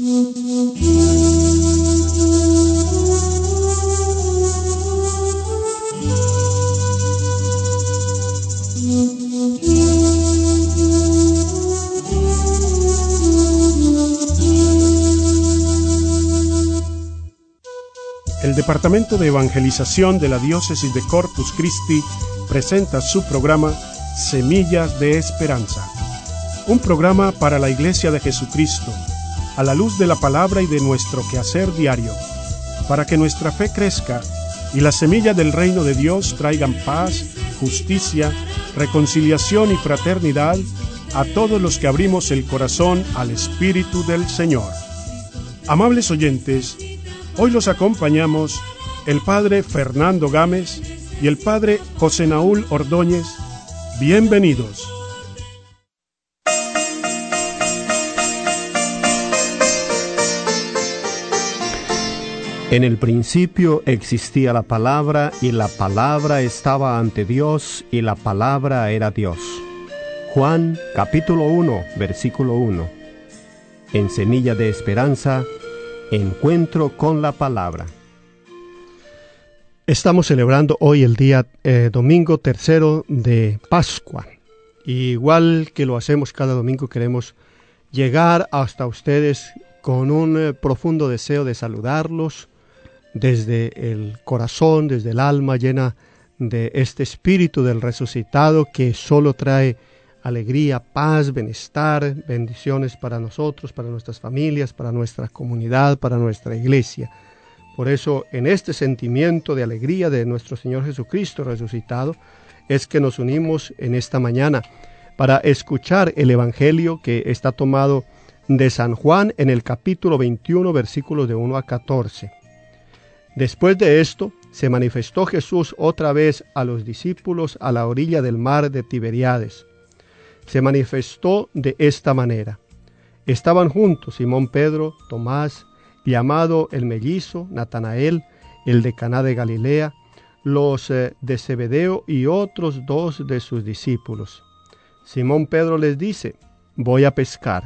El Departamento de Evangelización de la Diócesis de Corpus Christi presenta su programa Semillas de Esperanza, un programa para la Iglesia de Jesucristo, a la luz de la palabra y de nuestro quehacer diario, para que nuestra fe crezca y las semillas del reino de Dios traigan paz, justicia, reconciliación y fraternidad a todos los que abrimos el corazón al Espíritu del Señor. Amables oyentes, hoy los acompañamos el Padre Fernando Gámez y el Padre José Naúl Ordóñez. Bienvenidos. En el principio existía la palabra, y la palabra estaba ante Dios, y la palabra era Dios. Juan, capítulo 1, versículo 1. En Semilla de Esperanza, encuentro con la palabra. Estamos celebrando hoy el día domingo tercero de Pascua. Igual que lo hacemos cada domingo, queremos llegar hasta ustedes con un profundo deseo de saludarlos desde el corazón, desde el alma llena de este espíritu del resucitado que solo trae alegría, paz, bienestar, bendiciones para nosotros, para nuestras familias, para nuestra comunidad, para nuestra iglesia. Por eso, en este sentimiento de alegría de nuestro Señor Jesucristo resucitado, es que nos unimos en esta mañana para escuchar el Evangelio que está tomado de San Juan en el capítulo 21, versículos de 1 a 14. Después de esto, se manifestó Jesús otra vez a los discípulos a la orilla del mar de Tiberíades. Se manifestó de esta manera. Estaban juntos Simón Pedro, Tomás, llamado el mellizo, Natanael, el de Caná de Galilea, los de Zebedeo y otros dos de sus discípulos. Simón Pedro les dice: voy a pescar.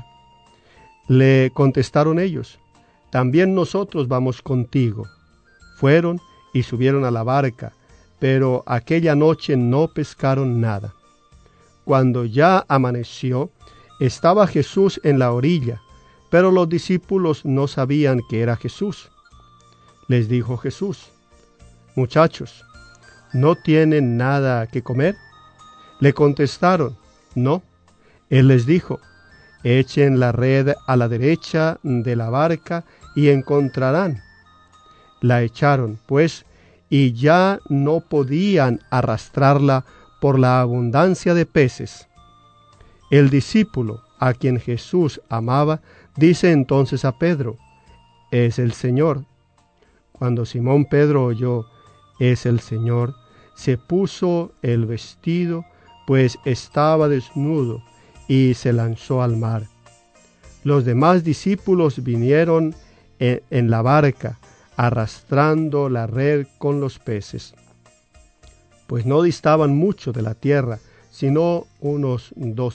Le contestaron ellos: también nosotros vamos contigo. Fueron y subieron a la barca, pero aquella noche no pescaron nada. Cuando ya amaneció, estaba Jesús en la orilla, pero los discípulos no sabían que era Jesús. Les dijo Jesús: muchachos, ¿no tienen nada que comer? Le contestaron: no. Él les dijo: echen la red a la derecha de la barca y encontrarán. La echaron, pues, y ya no podían arrastrarla por la abundancia de peces. El discípulo a quien Jesús amaba dice entonces a Pedro: es el Señor. Cuando Simón Pedro oyó: es el Señor, se puso el vestido, pues estaba desnudo, y se lanzó al mar. Los demás discípulos vinieron en la barca, arrastrando la red con los peces, pues no distaban mucho de la tierra, sino unos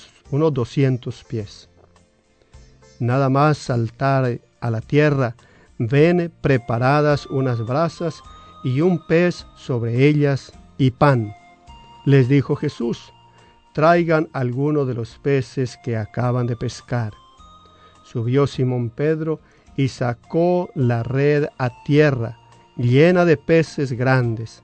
200 pies. Nada más saltar a la tierra, ven preparadas unas brasas y un pez sobre ellas y pan. Les dijo Jesús: traigan alguno de los peces que acaban de pescar. Subió Simón Pedro y sacó la red a tierra, llena de peces grandes,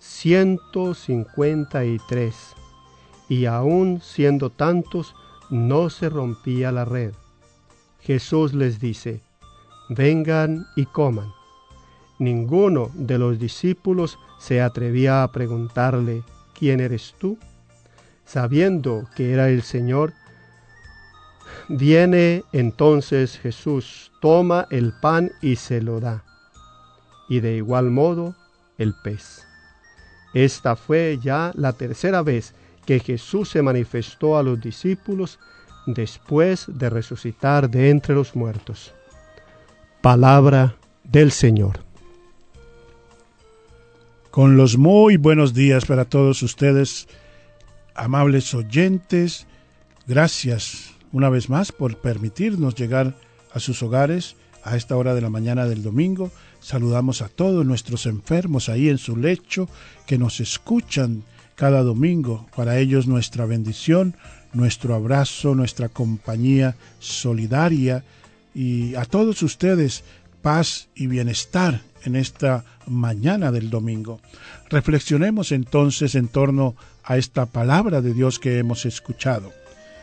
153, y aun siendo tantos, no se rompía la red. Jesús les dice: vengan y coman. Ninguno de los discípulos se atrevía a preguntarle: ¿quién eres tú? Sabiendo que era el Señor, viene entonces Jesús, toma el pan y se lo da, y de igual modo el pez. Esta fue ya la tercera vez que Jesús se manifestó a los discípulos después de resucitar de entre los muertos. Palabra del Señor. Con los muy buenos días para todos ustedes, amables oyentes. Gracias una vez más por permitirnos llegar a sus hogares a esta hora de la mañana del domingo. Saludamos a todos nuestros enfermos ahí en su lecho que nos escuchan cada domingo. Para ellos nuestra bendición, nuestro abrazo, nuestra compañía solidaria, y a todos ustedes paz y bienestar en esta mañana del domingo. Reflexionemos entonces en torno a esta palabra de Dios que hemos escuchado.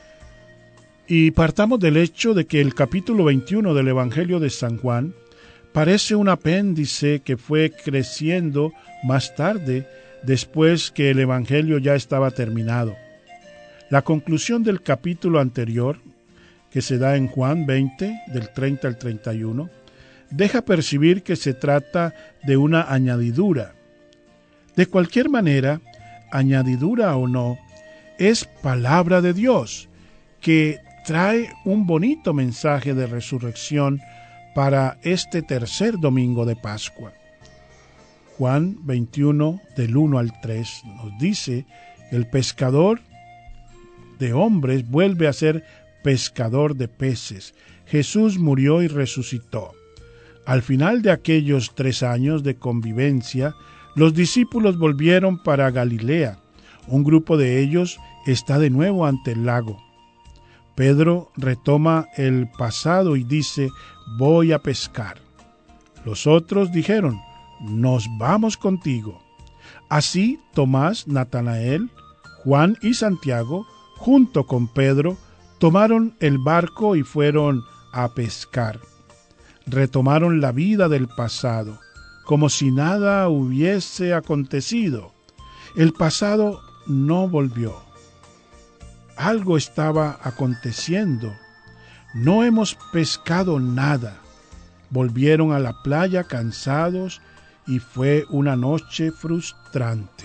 Y partamos del hecho de que el capítulo 21 del Evangelio de San Juan parece un apéndice que fue creciendo más tarde, después que el Evangelio ya estaba terminado. La conclusión del capítulo anterior, que se da en Juan 20, del 30 al 31, deja percibir que se trata de una añadidura. De cualquier manera, añadidura o no, es palabra de Dios, que trae un bonito mensaje de resurrección para este tercer domingo de Pascua. Juan 21, del 1 al 3, nos dice: el pescador de hombres vuelve a ser pescador de peces. Jesús murió y resucitó. Al final de aquellos 3 años de convivencia, los discípulos volvieron para Galilea. Un grupo de ellos está de nuevo ante el lago. Pedro retoma el pasado y dice: voy a pescar. Los otros dijeron: nos vamos contigo. Así Tomás, Natanael, Juan y Santiago, junto con Pedro, tomaron el barco y fueron a pescar. Retomaron la vida del pasado, como si nada hubiese acontecido. El pasado no volvió. Algo estaba aconteciendo. No hemos pescado nada. Volvieron a la playa cansados y fue una noche frustrante.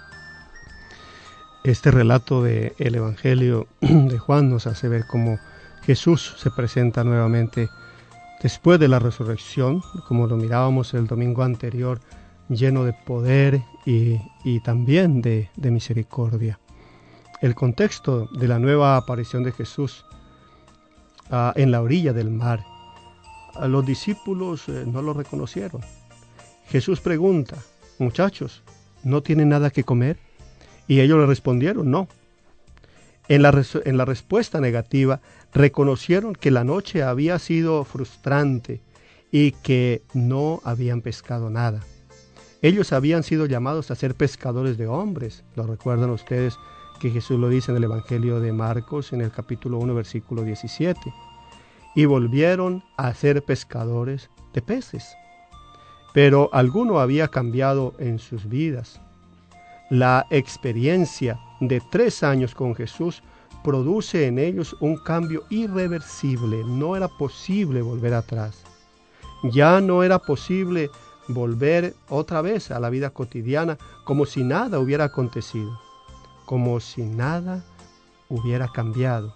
Este relato del Evangelio de Juan nos hace ver cómo Jesús se presenta nuevamente después de la resurrección, como lo mirábamos el domingo anterior, lleno de poder y también de misericordia. El contexto de la nueva aparición de Jesús en la orilla del mar, los discípulos no lo reconocieron. Jesús pregunta: muchachos, ¿no tienen nada que comer? Y ellos le respondieron: no. En la respuesta negativa, reconocieron que la noche había sido frustrante y que no habían pescado nada. Ellos habían sido llamados a ser pescadores de hombres. ¿Lo recuerdan ustedes que Jesús lo dice en el Evangelio de Marcos, en el capítulo 1, versículo 17? Y volvieron a ser pescadores de peces. Pero alguno había cambiado en sus vidas. La experiencia de 3 años con Jesús produce en ellos un cambio irreversible. No era posible volver atrás. Ya no era posible volver otra vez a la vida cotidiana como si nada hubiera acontecido, como si nada hubiera cambiado.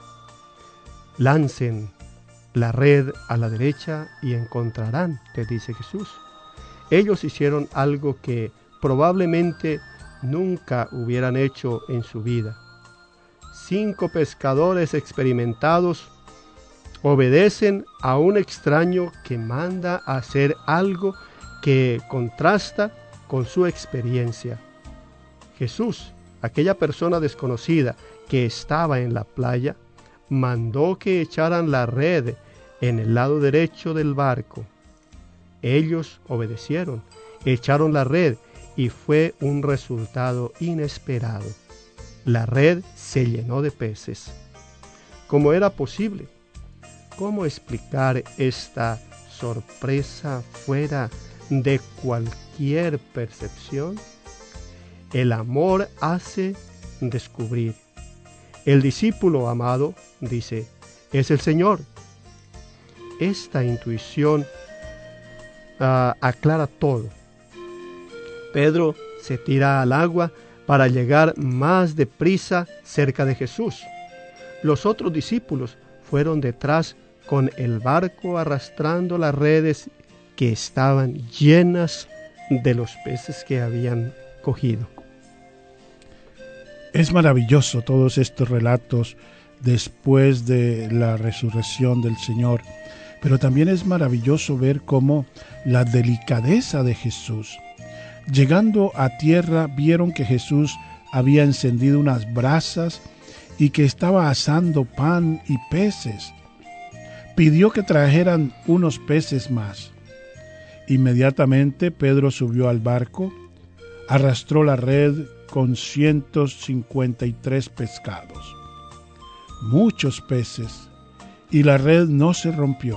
Lancen la red a la derecha y encontrarán, les dice Jesús. Ellos hicieron algo que probablemente nunca hubieran hecho en su vida. 5 pescadores experimentados obedecen a un extraño que manda a hacer algo que contrasta con su experiencia. Jesús, aquella persona desconocida que estaba en la playa, mandó que echaran la red en el lado derecho del barco. Ellos obedecieron, echaron la red y fue un resultado inesperado. La red se llenó de peces. ¿Cómo era posible? ¿Cómo explicar esta sorpresa fuera de cualquier percepción? El amor hace descubrir. El discípulo amado dice: es el Señor. Esta intuición aclara todo. Pedro se tira al agua para llegar más deprisa cerca de Jesús. Los otros discípulos fueron detrás con el barco arrastrando las redes que estaban llenas de los peces que habían cogido. Es maravilloso todos estos relatos después de la resurrección del Señor. Pero también es maravilloso ver cómo la delicadeza de Jesús. Llegando a tierra, vieron que Jesús había encendido unas brasas y que estaba asando pan y peces. Pidió que trajeran unos peces más. Inmediatamente Pedro subió al barco, arrastró la red con 153 pescados. Muchos peces, y la red no se rompió.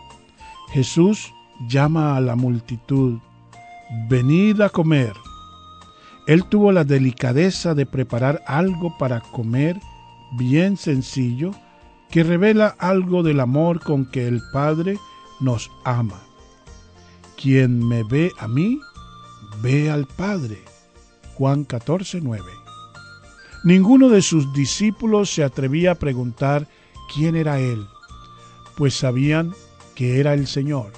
Jesús llama a la multitud: venid a comer. Él tuvo la delicadeza de preparar algo para comer bien sencillo, que revela algo del amor con que el Padre nos ama. Quien me ve a mí, ve al Padre. Juan 14:9. Ninguno de sus discípulos se atrevía a preguntar quién era él, pues sabían que era el Señor.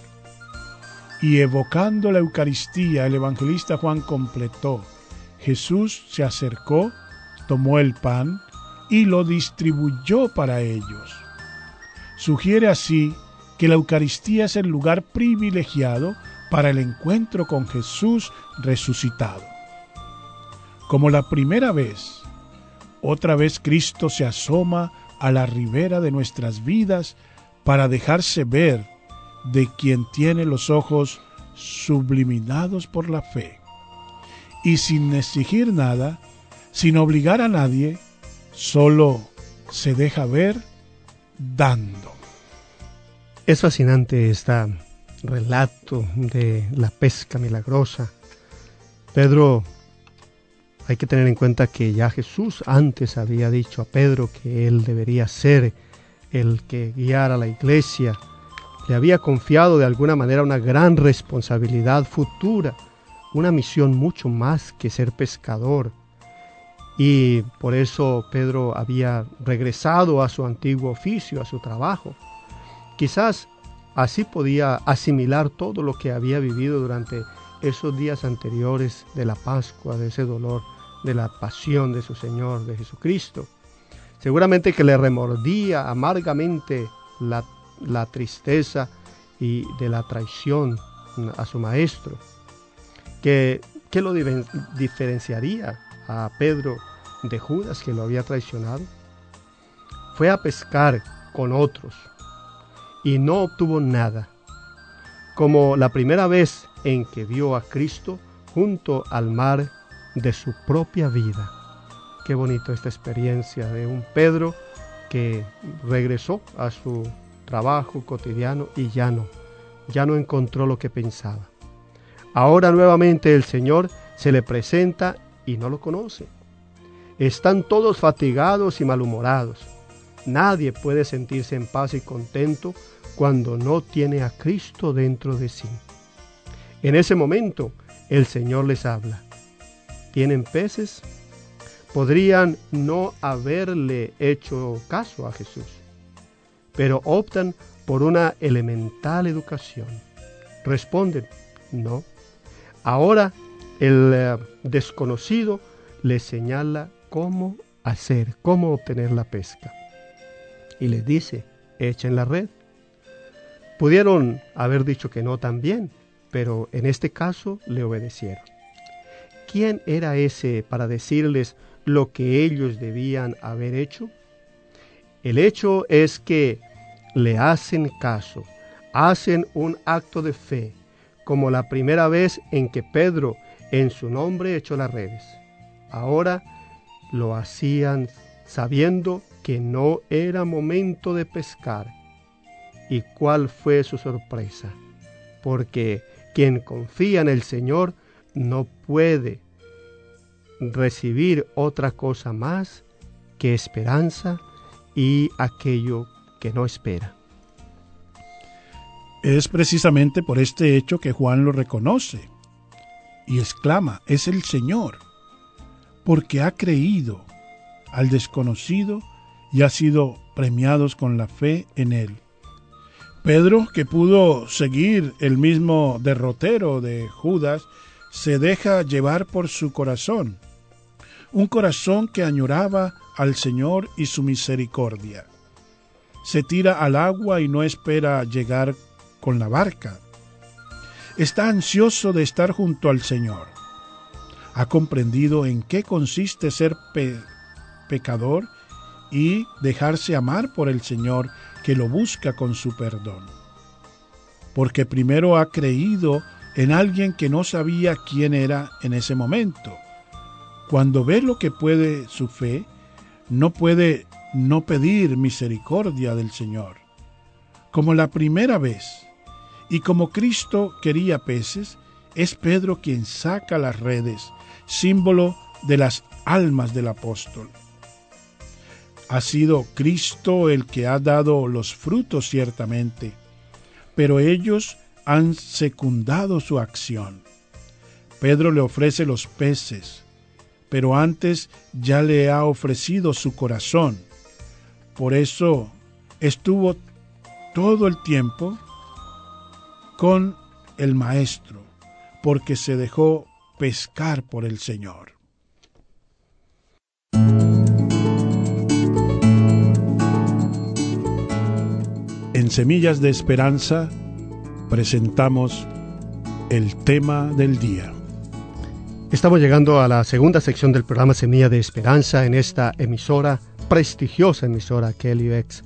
Y evocando la Eucaristía, el evangelista Juan completó: Jesús se acercó, tomó el pan y lo distribuyó para ellos. Sugiere así que la Eucaristía es el lugar privilegiado para el encuentro con Jesús resucitado. Como la primera vez, otra vez Cristo se asoma a la ribera de nuestras vidas para dejarse ver de quien tiene los ojos subliminados por la fe. Y sin exigir nada, sin obligar a nadie, solo se deja ver dando. Es fascinante este relato de la pesca milagrosa. Pedro, hay que tener en cuenta que ya Jesús antes había dicho a Pedro que él debería ser el que guiara a la iglesia. Le había confiado de alguna manera una gran responsabilidad futura, una misión mucho más que ser pescador. Y por eso Pedro había regresado a su antiguo oficio, a su trabajo. Quizás así podía asimilar todo lo que había vivido durante esos días anteriores de la Pascua, de ese dolor, de la pasión de su Señor, de Jesucristo. Seguramente que le remordía amargamente la tristeza y de la traición a su maestro. ¿Qué lo diferenciaría a Pedro de Judas, que lo había traicionado? Fue a pescar con otros y no obtuvo nada, como la primera vez en que vio a Cristo junto al mar de su propia vida. Qué bonito esta experiencia de un Pedro que regresó a su trabajo cotidiano y ya no encontró lo que pensaba. Ahora nuevamente el Señor se le presenta y no lo conoce. Están todos fatigados y malhumorados. Nadie puede sentirse en paz y contento cuando no tiene a Cristo dentro de sí. En ese momento el Señor les habla. ¿Tienen peces? Podrían no haberle hecho caso a Jesús, pero optan por una elemental educación. Responden, no. Ahora el desconocido les señala cómo hacer, cómo obtener la pesca. Y les dice, echen la red. Pudieron haber dicho que no también, pero en este caso le obedecieron. ¿Quién era ese para decirles lo que ellos debían haber hecho? El hecho es que le hacen caso, hacen un acto de fe, como la primera vez en que Pedro en su nombre echó las redes. Ahora lo hacían sabiendo que no era momento de pescar. ¿Y cuál fue su sorpresa? Porque quien confía en el Señor no puede recibir otra cosa más que esperanza y aquello que no espera. Es precisamente por este hecho que Juan lo reconoce y exclama, es el Señor, porque ha creído al desconocido y ha sido premiados con la fe en él. Pedro, que pudo seguir el mismo derrotero de Judas, se deja llevar por su corazón, un corazón que añoraba al Señor y su misericordia. se tira al agua y no espera llegar con la barca. Está ansioso de estar junto al Señor. Ha comprendido en qué consiste ser pecador y dejarse amar por el Señor, que lo busca con su perdón. Porque primero ha creído en alguien que no sabía quién era en ese momento. Cuando ve lo que puede su fe, no puede no pedir misericordia del Señor. Como la primera vez, y como Cristo quería peces, es Pedro quien saca las redes, símbolo de las almas del apóstol. Ha sido Cristo el que ha dado los frutos ciertamente, pero ellos han secundado su acción. Pedro le ofrece los peces, pero antes ya le ha ofrecido su corazón. Por eso estuvo todo el tiempo con el Maestro, porque se dejó pescar por el Señor. En Semillas de Esperanza presentamos el tema del día. Estamos llegando a la segunda sección del programa Semilla de Esperanza en esta emisora, prestigiosa emisora KLUX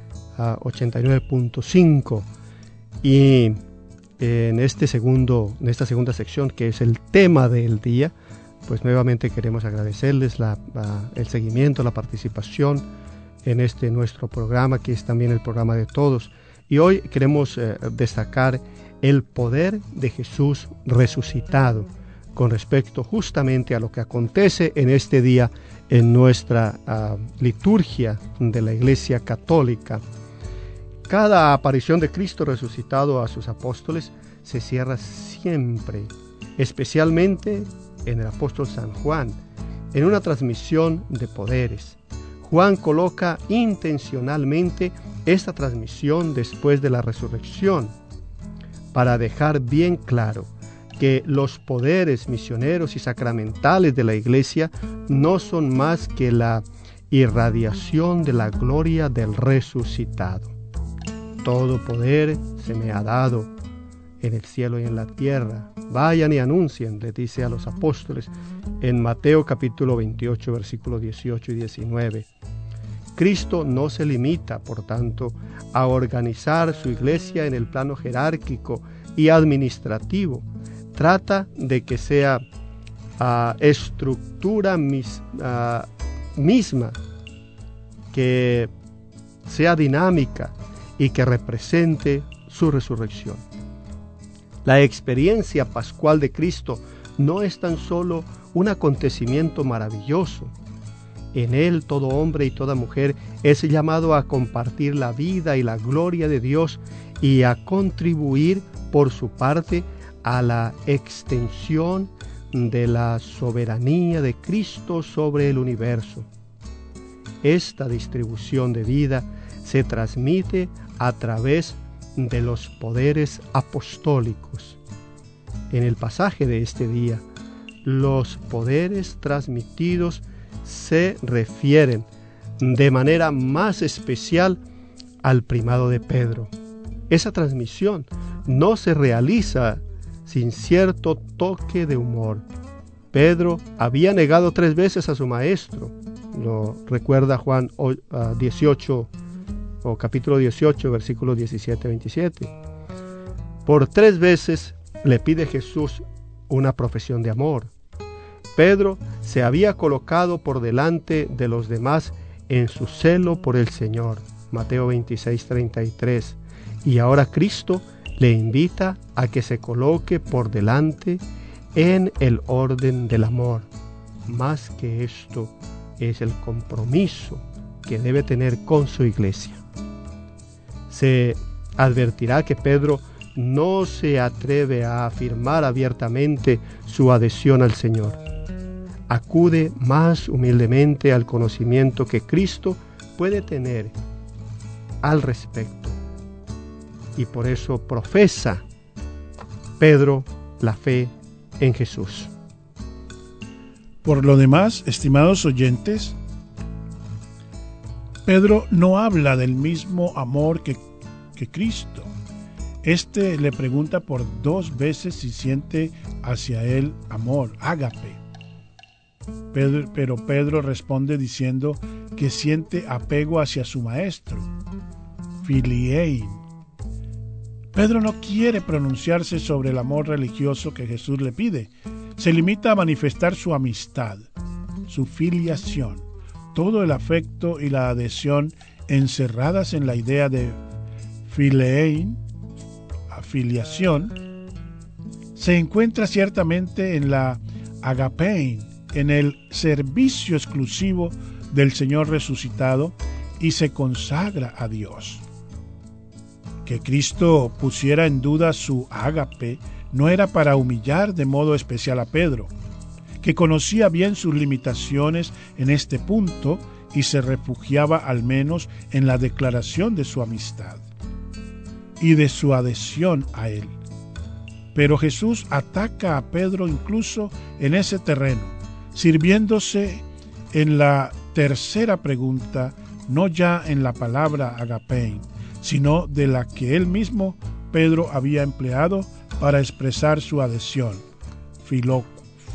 89.5, y en esta segunda sección, que es el tema del día, pues nuevamente queremos agradecerles el seguimiento, la participación en este nuestro programa, que es también el programa de todos. Y hoy queremos destacar el poder de Jesús resucitado con respecto justamente a lo que acontece en este día en nuestra liturgia de la Iglesia Católica. Cada aparición de Cristo resucitado a sus apóstoles se cierra siempre, especialmente en el apóstol San Juan, en una transmisión de poderes. Juan coloca intencionalmente esta transmisión después de la resurrección para dejar bien claro que los poderes misioneros y sacramentales de la Iglesia no son más que la irradiación de la gloria del resucitado. Todo poder se me ha dado en el cielo y en la tierra. Vayan y anuncien, le dice a los apóstoles en Mateo capítulo 28, versículos 18 y 19. Cristo no se limita, por tanto, a organizar su iglesia en el plano jerárquico y administrativo. Trata de que sea estructura misma, que sea dinámica y que represente su resurrección. La experiencia pascual de Cristo no es tan solo un acontecimiento maravilloso. En Él todo hombre y toda mujer es llamado a compartir la vida y la gloria de Dios y a contribuir por su parte a la extensión de la soberanía de Cristo sobre el universo. Esta distribución de vida se transmite a través de los poderes apostólicos. En el pasaje de este día, los poderes transmitidos se refieren de manera más especial al primado de Pedro. Esa transmisión no se realiza sin cierto toque de humor. Pedro había negado 3 veces a su maestro. Lo recuerda Juan 18 o capítulo 18, versículos 17-27. Por 3 veces le pide Jesús una profesión de amor. Pedro se había colocado por delante de los demás en su celo por el Señor, Mateo 26:33, y ahora Cristo le invita a que se coloque por delante en el orden del amor. Más que esto es el compromiso que debe tener con su iglesia. Se advertirá que Pedro no se atreve a afirmar abiertamente su adhesión al Señor. Acude más humildemente al conocimiento que Cristo puede tener al respecto. Y por eso profesa Pedro la fe en Jesús. Por lo demás, estimados oyentes, Pedro no habla del mismo amor que Cristo. Este le pregunta por 2 veces si siente hacia él amor, ágape. Pero Pedro responde diciendo que siente apego hacia su maestro, filiein. Pedro no quiere pronunciarse sobre el amor religioso que Jesús le pide. Se limita a manifestar su amistad, su filiación, todo el afecto y la adhesión encerradas en la idea de filiein, afiliación, se encuentra ciertamente en la agapein, en el servicio exclusivo del Señor resucitado, y se consagra a Dios. Que Cristo pusiera en duda su ágape no era para humillar de modo especial a Pedro, que conocía bien sus limitaciones en este punto y se refugiaba al menos en la declaración de su amistad y de su adhesión a él. Pero Jesús ataca a Pedro incluso en ese terreno, sirviéndose en la tercera pregunta, no ya en la palabra agapein, sino de la que él mismo, Pedro, había empleado para expresar su adhesión, filoque.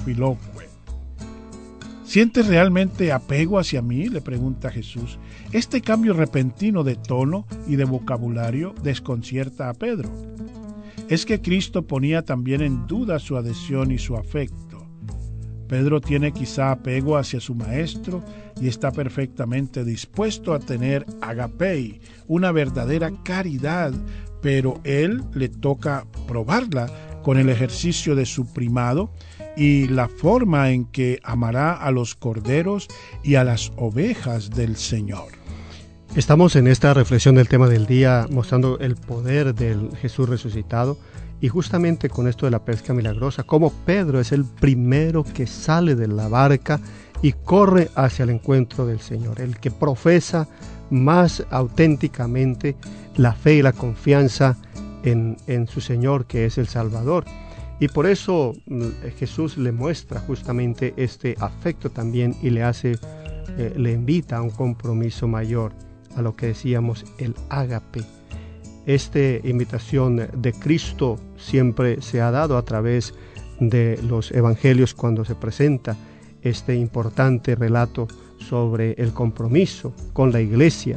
¿Sientes realmente apego hacia mí?, le pregunta Jesús. Este cambio repentino de tono y de vocabulario desconcierta a Pedro. Es que Cristo ponía también en duda su adhesión y su afecto. Pedro tiene quizá apego hacia su maestro y está perfectamente dispuesto a tener agapei, una verdadera caridad, pero él le toca probarla con el ejercicio de su primado y la forma en que amará a los corderos y a las ovejas del Señor. Estamos en esta reflexión del tema del día mostrando el poder del Jesús resucitado, y justamente con esto de la pesca milagrosa, como Pedro es el primero que sale de la barca y corre hacia el encuentro del Señor, el que profesa más auténticamente la fe y la confianza en su Señor, que es el Salvador. Y por eso Jesús le muestra justamente este afecto también y le invita a un compromiso mayor, a lo que decíamos el ágape. Esta invitación de Cristo siempre se ha dado a través de los evangelios cuando se presenta este importante relato sobre el compromiso con la iglesia.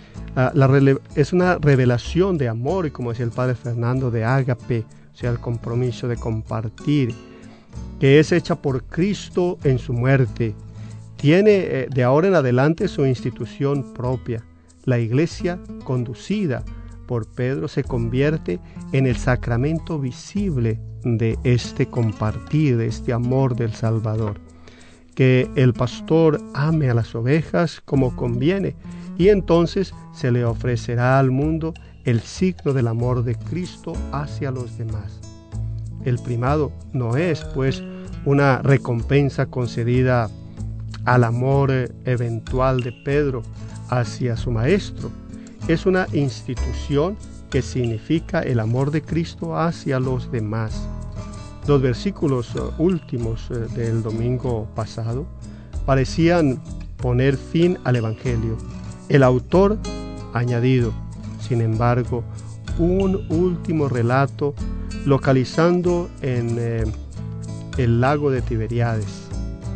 Es una revelación de amor y, como decía el padre Fernando, de ágape, o sea, el compromiso de compartir, que es hecha por Cristo en su muerte. Tiene de ahora en adelante su institución propia. La iglesia conducida por Pedro se convierte en el sacramento visible de este compartir, de este amor del Salvador. Que el pastor ame a las ovejas como conviene, y entonces se le ofrecerá al mundo el signo del amor de Cristo hacia los demás. El primado no es, pues, una recompensa concedida al amor eventual de Pedro hacia su maestro. Es una institución que significa el amor de Cristo hacia los demás. Los versículos últimos del domingo pasado parecían poner fin al Evangelio. El autor añadido, sin embargo, un último relato localizando en el lago de Tiberíades.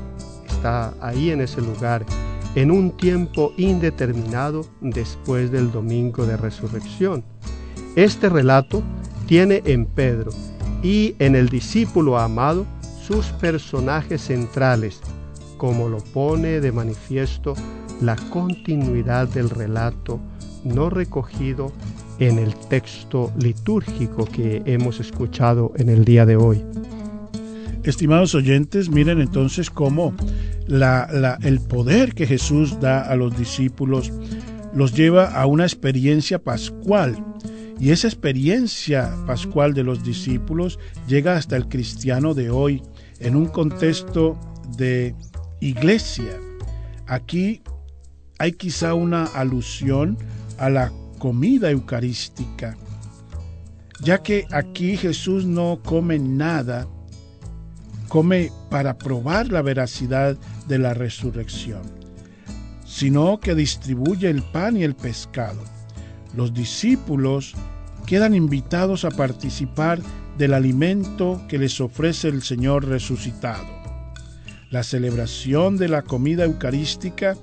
Está ahí en ese lugar, en un tiempo indeterminado después del domingo de resurrección. Este relato tiene en Pedro y en el discípulo amado sus personajes centrales, como lo pone de manifiesto la continuidad del relato no recogido en el texto litúrgico que hemos escuchado en el día de hoy. Estimados oyentes, miren entonces cómo el poder que Jesús da a los discípulos los lleva a una experiencia pascual. Y esa experiencia pascual de los discípulos llega hasta el cristiano de hoy en un contexto de iglesia. Aquí hay quizá una alusión a la comida eucarística, ya que aquí Jesús no come nada, come para probar la veracidad de la resurrección. sino que distribuye el pan y el pescado. Los discípulos quedan invitados a participar del alimento que les ofrece el Señor resucitado. La celebración de la comida eucarística,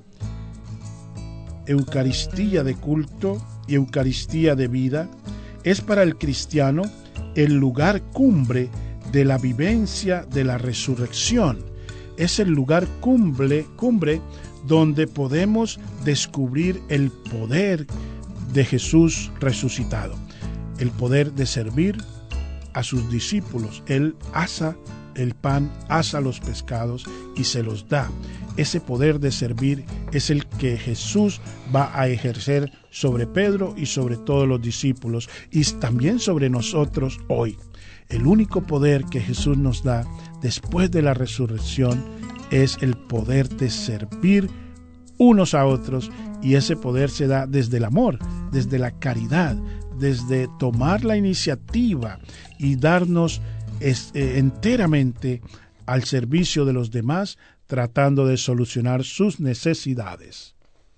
Eucaristía de culto y Eucaristía de vida, es para el cristiano el lugar cumbre de la vivencia de la resurrección. Es el lugar cumbre donde podemos descubrir el poder de Jesús resucitado, el poder de servir a sus discípulos. Él asa el pan, asa los pescados y se los da. Ese poder de servir es el que Jesús va a ejercer sobre Pedro y sobre todos los discípulos, y también sobre nosotros hoy. El único poder que Jesús nos da después de la resurrección es el poder de servir unos a otros, y ese poder se da desde el amor, desde la caridad, desde tomar la iniciativa y darnos enteramente al servicio de los demás, tratando de solucionar sus necesidades.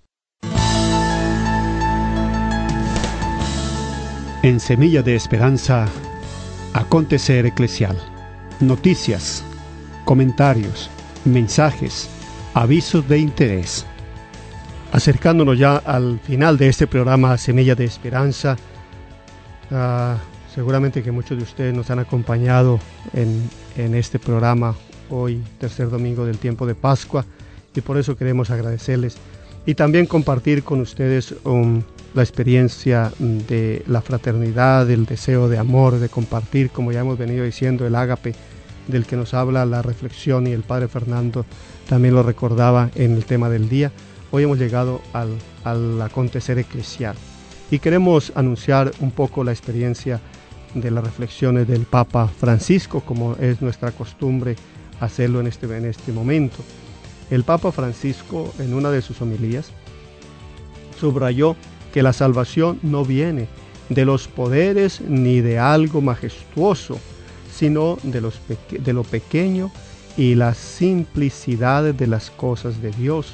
En Semilla de Esperanza, acontecer eclesial, noticias, comentarios, mensajes, avisos de interés. Acercándonos ya al final de este programa Semilla de Esperanza, seguramente que muchos de ustedes nos han acompañado en este programa hoy, tercer domingo del tiempo de Pascua, y por eso queremos agradecerles y también compartir con ustedes la experiencia de la fraternidad, el deseo de amor, de compartir, como ya hemos venido diciendo, el ágape del que nos habla la reflexión, y el Padre Fernando también lo recordaba en el tema del día. Hoy hemos llegado al acontecer eclesial y queremos anunciar un poco la experiencia de las reflexiones del Papa Francisco, como es nuestra costumbre hacerlo en este momento. El Papa Francisco, en una de sus homilías, subrayó que la salvación no viene de los poderes ni de algo majestuoso, sino de lo pequeño y la simplicidad de las cosas de Dios.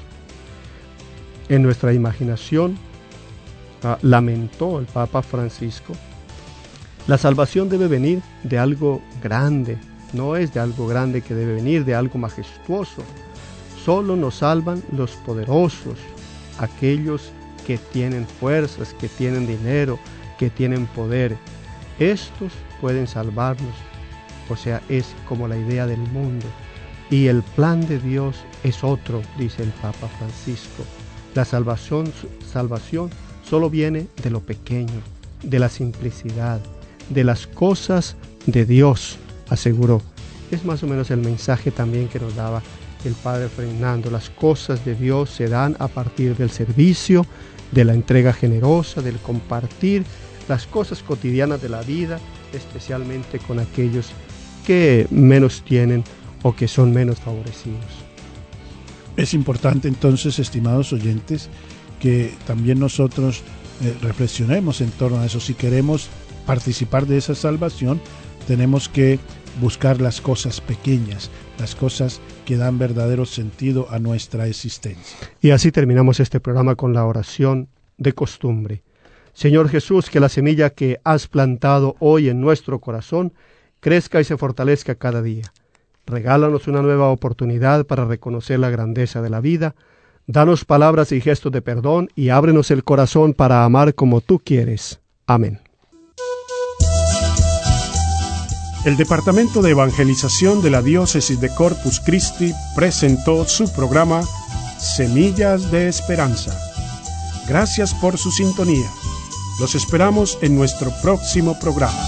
En nuestra imaginación, lamentó el Papa Francisco, la salvación debe venir de algo grande. No es de algo grande que debe venir, de algo majestuoso. Solo nos salvan los poderosos, aquellos que tienen fuerzas, que tienen dinero, que tienen poder. Estos pueden salvarnos. O sea, es como la idea del mundo. Y el plan de Dios es otro, dice el Papa Francisco. La salvación solo viene de lo pequeño, de la simplicidad, de las cosas de Dios, aseguró. Es más o menos el mensaje también que nos daba el Padre Fernando. Las cosas de Dios se dan a partir del servicio, de la entrega generosa, del compartir las cosas cotidianas de la vida, especialmente con aquellos que menos tienen o que son menos favorecidos. Es importante entonces, estimados oyentes, que también nosotros reflexionemos en torno a eso. Si queremos participar de esa salvación, tenemos que buscar las cosas pequeñas, las cosas que dan verdadero sentido a nuestra existencia. Y así terminamos este programa con la oración de costumbre. Señor Jesús, que la semilla que has plantado hoy en nuestro corazón crezca y se fortalezca cada día. Regálanos una nueva oportunidad para reconocer la grandeza de la vida. Danos palabras y gestos de perdón y ábrenos el corazón para amar como tú quieres. Amén. El Departamento de Evangelización de la Diócesis de Corpus Christi presentó su programa Semillas de Esperanza. Gracias por su sintonía. Los esperamos en nuestro próximo programa.